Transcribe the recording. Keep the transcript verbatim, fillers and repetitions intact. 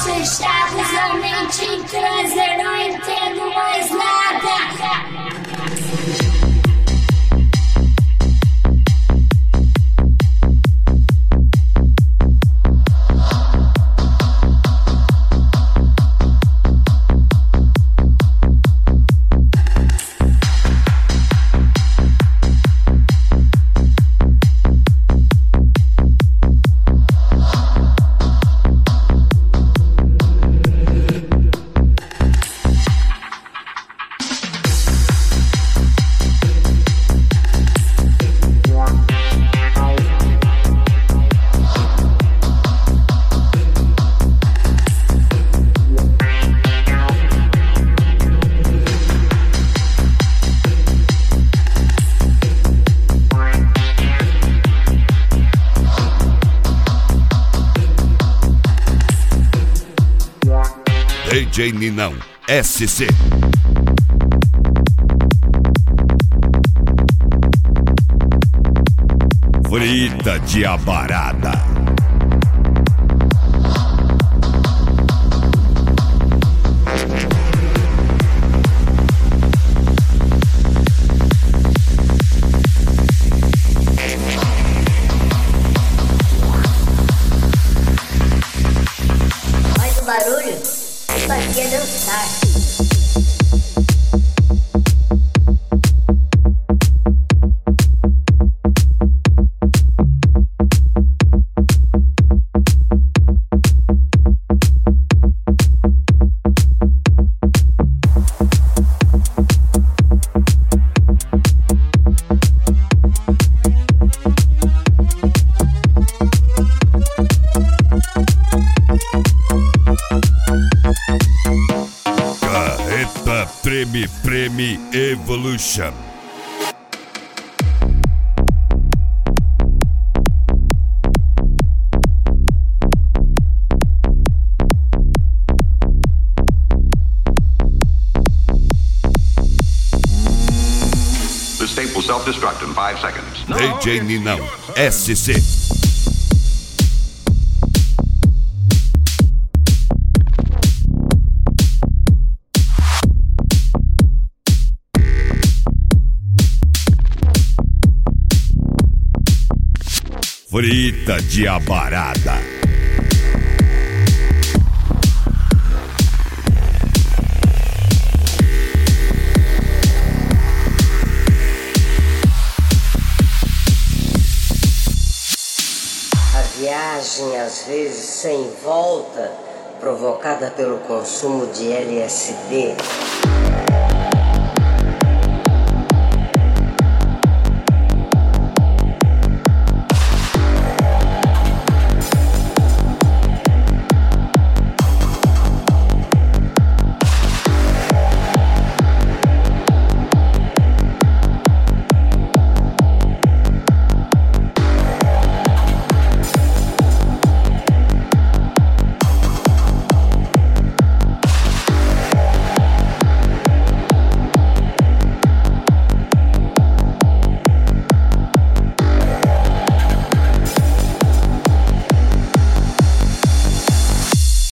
fechados, a mente em transe, eu não entendo mais nada. D J Ninão S C. Frita de abarada. Faz o barulho, isso aqui é dançar. Carreta Treme Preme Evolution. This tape will self-destruct in five seconds. D J Ninão S C. Frita de abarada. A viagem, às vezes, sem volta, provocada pelo consumo de L S D.